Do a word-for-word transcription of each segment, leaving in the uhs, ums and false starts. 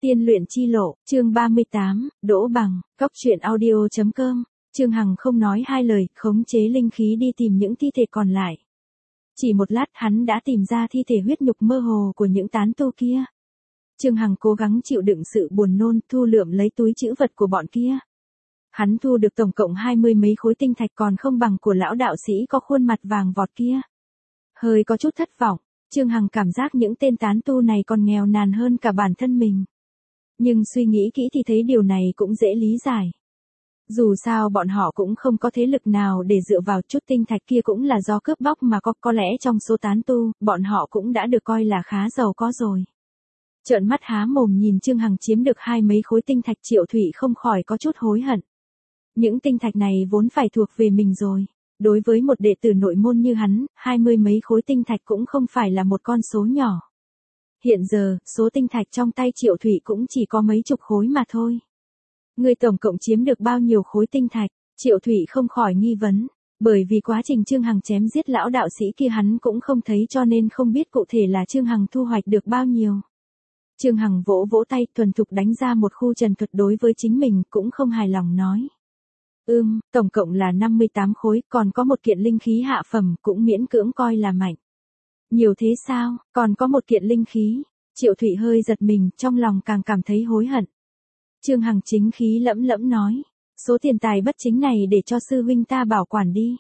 Tiên luyện chi lộ, chương ba mươi tám, Đỗ Bằng, Cóc truyện audio chấm com. Trương Hằng không nói hai lời, khống chế linh khí đi tìm những thi thể còn lại. Chỉ một lát hắn đã tìm ra thi thể huyết nhục mơ hồ của những tán tu kia. Trương Hằng cố gắng chịu đựng sự buồn nôn, thu lượm lấy túi trữ vật của bọn kia. Hắn thu được tổng cộng hai mươi mấy khối tinh thạch, còn không bằng của lão đạo sĩ có khuôn mặt vàng vọt kia. Hơi có chút thất vọng, Trương Hằng cảm giác những tên tán tu này còn nghèo nàn hơn cả bản thân mình. Nhưng suy nghĩ kỹ thì thấy điều này cũng dễ lý giải. Dù sao bọn họ cũng không có thế lực nào để dựa vào, chút tinh thạch kia cũng là do cướp bóc mà có, có lẽ trong số tán tu, bọn họ cũng đã được coi là khá giàu có rồi. Trợn mắt há mồm nhìn Trương Hằng chiếm được hai mấy khối tinh thạch, Triệu Thụy không khỏi có chút hối hận. Những tinh thạch này vốn phải thuộc về mình rồi. Đối với một đệ tử nội môn như hắn, hai mươi mấy khối tinh thạch cũng không phải là một con số nhỏ. Hiện giờ, số tinh thạch trong tay Triệu Thụy cũng chỉ có mấy chục khối mà thôi. Người tổng cộng chiếm được bao nhiêu khối tinh thạch? Triệu Thụy không khỏi nghi vấn, bởi vì quá trình Trương Hằng chém giết lão đạo sĩ kia hắn cũng không thấy, cho nên không biết cụ thể là Trương Hằng thu hoạch được bao nhiêu. Trương Hằng vỗ vỗ tay, thuần thục đánh ra một khu trần thuật đối với chính mình, cũng không hài lòng nói. Ừm, tổng cộng là năm mươi tám khối, còn có một kiện linh khí hạ phẩm, cũng miễn cưỡng coi là mạnh. Nhiều thế sao, còn có một kiện linh khí? Triệu Thụy hơi giật mình, trong lòng càng cảm thấy hối hận. Trương Hằng chính khí lẫm lẫm nói, số tiền tài bất chính này để cho sư huynh ta bảo quản đi.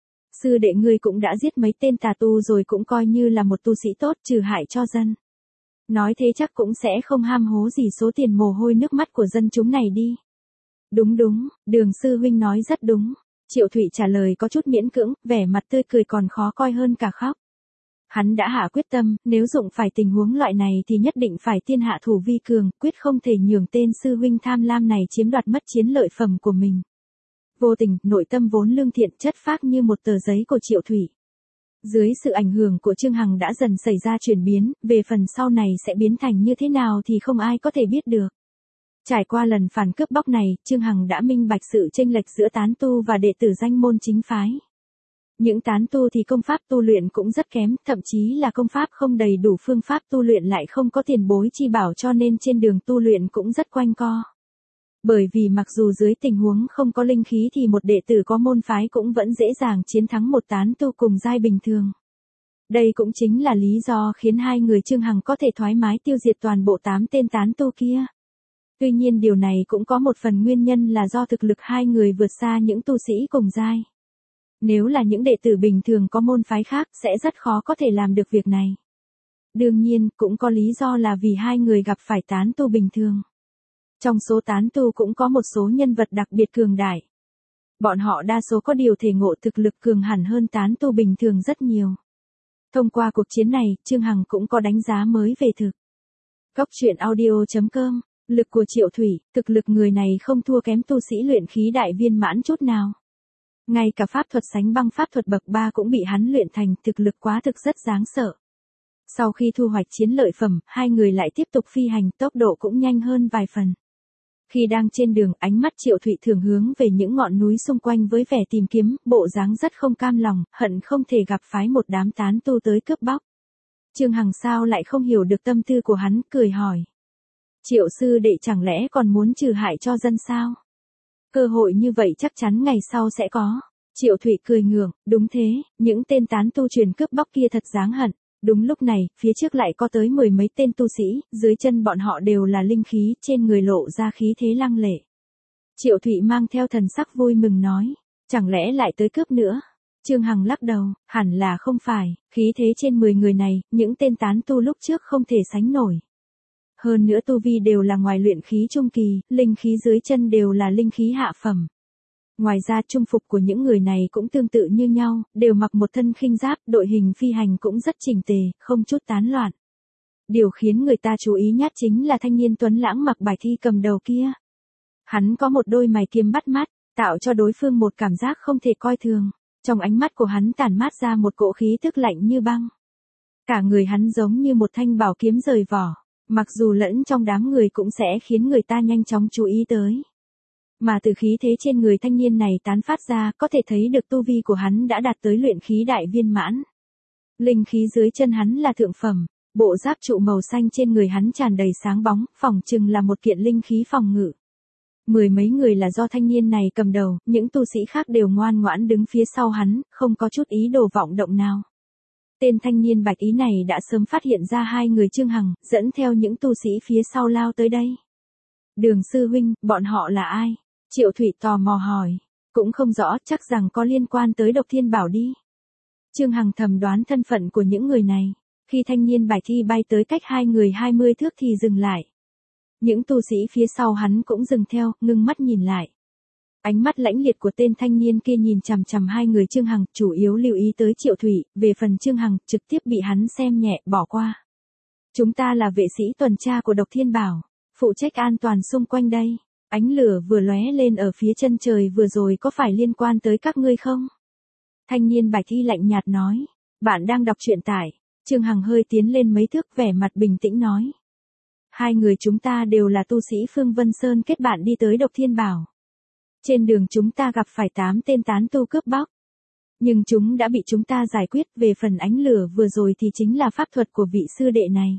Sư đệ ngươi cũng đã giết mấy tên tà tu rồi, cũng coi như là một tu sĩ tốt, trừ hại cho dân. Nói thế chắc cũng sẽ không ham hố gì số tiền mồ hôi nước mắt của dân chúng này đi. Đúng đúng, Đường sư huynh nói rất đúng. Triệu Thụy trả lời có chút miễn cưỡng, vẻ mặt tươi cười còn khó coi hơn cả khóc. Hắn đã hạ quyết tâm, nếu dụng phải tình huống loại này thì nhất định phải tiên hạ thủ vi cường, quyết không thể nhường tên sư huynh tham lam này chiếm đoạt mất chiến lợi phẩm của mình. Vô tình, nội tâm vốn lương thiện chất phác như một tờ giấy của Triệu Thụy. Dưới sự ảnh hưởng của Trương Hằng đã dần xảy ra chuyển biến, về phần sau này sẽ biến thành như thế nào thì không ai có thể biết được. Trải qua lần phản cướp bóc này, Trương Hằng đã minh bạch sự chênh lệch giữa tán tu và đệ tử danh môn chính phái. Những tán tu thì công pháp tu luyện cũng rất kém, thậm chí là công pháp không đầy đủ, phương pháp tu luyện lại không có tiền bối chi bảo, cho nên trên đường tu luyện cũng rất quanh co. Bởi vì mặc dù dưới tình huống không có linh khí thì một đệ tử có môn phái cũng vẫn dễ dàng chiến thắng một tán tu cùng giai bình thường. Đây cũng chính là lý do khiến hai người Trương Hằng có thể thoải mái tiêu diệt toàn bộ tám tên tán tu kia. Tuy nhiên điều này cũng có một phần nguyên nhân là do thực lực hai người vượt xa những tu sĩ cùng giai. Nếu là những đệ tử bình thường có môn phái khác sẽ rất khó có thể làm được việc này. Đương nhiên, cũng có lý do là vì hai người gặp phải tán tu bình thường. Trong số tán tu cũng có một số nhân vật đặc biệt cường đại. Bọn họ đa số có điều thể ngộ, thực lực cường hẳn hơn tán tu bình thường rất nhiều. Thông qua cuộc chiến này, Trương Hằng cũng có đánh giá mới về thực. Cóc truyện audio chấm com, lực của Triệu Thụy, thực lực người này không thua kém tu sĩ luyện khí đại viên mãn chút nào. Ngay cả pháp thuật sánh băng pháp thuật bậc ba cũng bị hắn luyện thành, thực lực quá thực rất đáng sợ. Sau khi thu hoạch chiến lợi phẩm, hai người lại tiếp tục phi hành, tốc độ cũng nhanh hơn vài phần. Khi đang trên đường, ánh mắt Triệu Thụy thường hướng về những ngọn núi xung quanh với vẻ tìm kiếm, bộ dáng rất không cam lòng, hận không thể gặp phái một đám tán tu tới cướp bóc. Trương Hằng sao lại không hiểu được tâm tư của hắn, cười hỏi. Triệu sư đệ chẳng lẽ còn muốn trừ hại cho dân sao? Cơ hội như vậy chắc chắn ngày sau sẽ có. Triệu Thụy cười ngượng, đúng thế, những tên tán tu truyền cướp bóc kia thật đáng hận. Đúng lúc này, phía trước lại có tới mười mấy tên tu sĩ, dưới chân bọn họ đều là linh khí, trên người lộ ra khí thế lăng lệ. Triệu Thụy mang theo thần sắc vui mừng nói, chẳng lẽ lại tới cướp nữa? Trương Hằng lắc đầu, hẳn là không phải, khí thế trên mười người này, những tên tán tu lúc trước không thể sánh nổi. Hơn nữa tu vi đều là ngoài luyện khí trung kỳ, linh khí dưới chân đều là linh khí hạ phẩm. Ngoài ra trung phục của những người này cũng tương tự như nhau, đều mặc một thân khinh giáp, đội hình phi hành cũng rất chỉnh tề, không chút tán loạn. Điều khiến người ta chú ý nhất chính là thanh niên tuấn lãng mặc bài thi cầm đầu kia. Hắn có một đôi mày kiếm bắt mắt, tạo cho đối phương một cảm giác không thể coi thường. Trong ánh mắt của hắn tản mát ra một cỗ khí tức lạnh như băng. Cả người hắn giống như một thanh bảo kiếm rời vỏ, mặc dù lẫn trong đám người cũng sẽ khiến người ta nhanh chóng chú ý tới. Mà từ khí thế trên người thanh niên này tán phát ra, có thể thấy được tu vi của hắn đã đạt tới luyện khí đại viên mãn. Linh khí dưới chân hắn là thượng phẩm, Bộ giáp trụ màu xanh trên người hắn tràn đầy sáng bóng, phỏng chừng là một kiện linh khí phòng ngự. Mười mấy người là do thanh niên này cầm đầu, những tu sĩ khác đều ngoan ngoãn đứng phía sau hắn, không có chút ý đồ vọng động nào. Tên thanh niên bạch ý này đã sớm phát hiện ra hai người Trương Hằng, dẫn theo những tu sĩ phía sau lao tới đây. Đường sư huynh, bọn họ là ai? Triệu Thụy tò mò hỏi. Cũng không rõ, chắc rằng có liên quan tới Độc Thiên Bảo đi. Trương Hằng thầm đoán thân phận của những người này. Khi thanh niên bạch y bay tới cách hai người hai mươi thước thì dừng lại. Những tu sĩ phía sau hắn cũng dừng theo, ngưng mắt nhìn lại. Ánh mắt lãnh liệt của tên thanh niên kia nhìn chằm chằm hai người Trương Hằng, chủ yếu lưu ý tới Triệu Thụy, về phần Trương Hằng, trực tiếp bị hắn xem nhẹ, bỏ qua. Chúng ta là vệ sĩ tuần tra của Độc Thiên Bảo, phụ trách an toàn xung quanh đây. Ánh lửa vừa lóe lên ở phía chân trời vừa rồi có phải liên quan tới các ngươi không? Thanh niên bạch y lạnh nhạt nói. Bạn đang đọc truyện tải. Trương Hằng hơi tiến lên mấy thước, vẻ mặt bình tĩnh nói. Hai người chúng ta đều là tu sĩ Phương Vân Sơn kết bạn đi tới Độc Thiên Bảo. Trên đường chúng ta gặp phải tám tên tán tu cướp bóc. Nhưng chúng đã bị chúng ta giải quyết, về phần ánh lửa vừa rồi thì chính là pháp thuật của vị sư đệ này.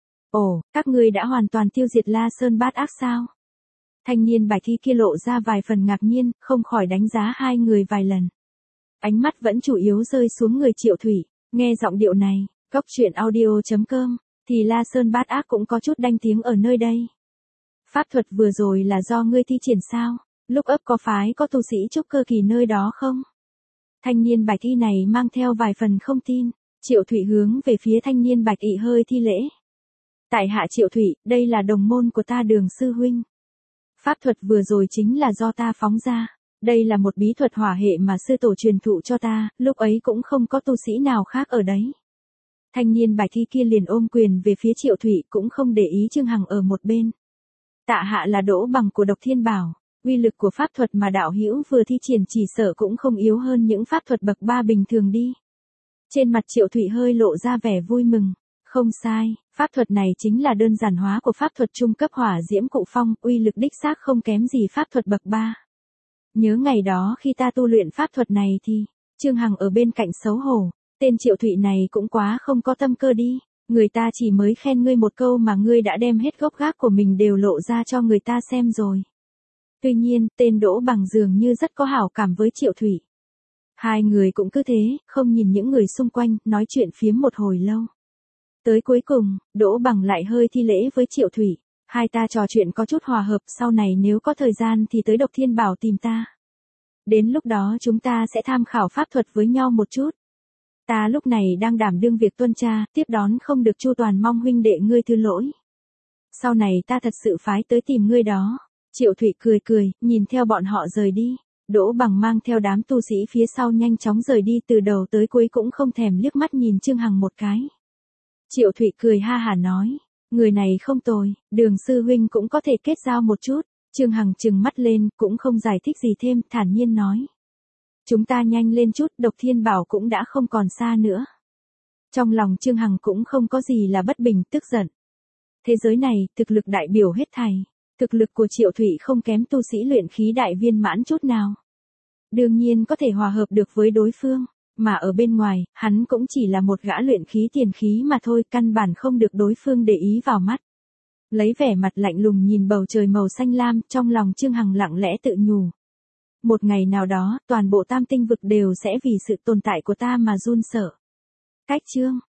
Ồ, các ngươi đã hoàn toàn tiêu diệt La Sơn Bát Ác sao? Thanh niên bạch y kia lộ ra vài phần ngạc nhiên, không khỏi đánh giá hai người vài lần. Ánh mắt vẫn chủ yếu rơi xuống người Triệu Thụy, nghe giọng điệu này, cốc truyện audio chấm com, thì La Sơn Bát Ác cũng có chút đanh tiếng ở nơi đây. Pháp thuật vừa rồi là do ngươi thi triển sao? Lúc ấp có phái có tu sĩ trúc cơ kỳ nơi đó không? Thanh niên bạch y này mang theo vài phần không tin. Triệu Thụy hướng về phía thanh niên bạch y hơi thi lễ. Tại hạ Triệu Thụy, đây là đồng môn của ta Đường sư huynh. Pháp thuật vừa rồi chính là do ta phóng ra. Đây là một bí thuật hỏa hệ mà sư tổ truyền thụ cho ta, lúc ấy cũng không có tu sĩ nào khác ở đấy. Thanh niên bạch y kia liền ôm quyền về phía Triệu Thụy, cũng không để ý Trương Hằng ở một bên. Tạ hạ là Đỗ Bằng của Độc Thiên Bảo. Uy lực của pháp thuật mà đạo hữu vừa thi triển chỉ sợ cũng không yếu hơn những pháp thuật bậc ba bình thường đi. Trên mặt Triệu Thụy hơi lộ ra vẻ vui mừng. Không sai, pháp thuật này chính là đơn giản hóa của pháp thuật trung cấp hỏa diễm cụ phong, uy lực đích xác không kém gì pháp thuật bậc ba. Nhớ ngày đó khi ta tu luyện pháp thuật này thì, Trương Hằng ở bên cạnh xấu hổ, tên Triệu Thụy này cũng quá không có tâm cơ đi. Người ta chỉ mới khen ngươi một câu mà ngươi đã đem hết gốc gác của mình đều lộ ra cho người ta xem rồi. Tuy nhiên, tên Đỗ Bằng dường như rất có hảo cảm với Triệu Thụy. Hai người cũng cứ thế, không nhìn những người xung quanh, nói chuyện phiếm một hồi lâu. Tới cuối cùng, Đỗ Bằng lại hơi thi lễ với Triệu Thụy. Hai ta trò chuyện có chút hòa hợp, sau này nếu có thời gian thì tới Độc Thiên Bảo tìm ta. Đến lúc đó chúng ta sẽ tham khảo pháp thuật với nhau một chút. Ta lúc này đang đảm đương việc tuân tra, tiếp đón không được chu toàn, mong huynh đệ ngươi thứ lỗi. Sau này ta thật sự phái tới tìm ngươi đó. Triệu Thụy cười cười, nhìn theo bọn họ rời đi. Đỗ Bằng mang theo đám tu sĩ phía sau nhanh chóng rời đi, từ đầu tới cuối cũng không thèm liếc mắt nhìn Trương Hằng một cái. Triệu Thụy cười ha hả nói, người này không tồi, Đường sư huynh cũng có thể kết giao một chút. Trương Hằng trừng mắt lên, cũng không giải thích gì thêm, thản nhiên nói. Chúng ta nhanh lên chút, Độc Thiên Bảo cũng đã không còn xa nữa. Trong lòng Trương Hằng cũng không có gì là bất bình, tức giận. Thế giới này, thực lực đại biểu hết thảy. Thực lực của Triệu Thụy không kém tu sĩ luyện khí đại viên mãn chút nào. Đương nhiên có thể hòa hợp được với đối phương, mà ở bên ngoài, hắn cũng chỉ là một gã luyện khí tiền khí mà thôi, căn bản không được đối phương để ý vào mắt. Lấy vẻ mặt lạnh lùng nhìn bầu trời màu xanh lam, trong lòng Trương Hằng lặng lẽ tự nhủ. Một ngày nào đó, toàn bộ tam tinh vực đều sẽ vì sự tồn tại của ta mà run sợ. Cách chương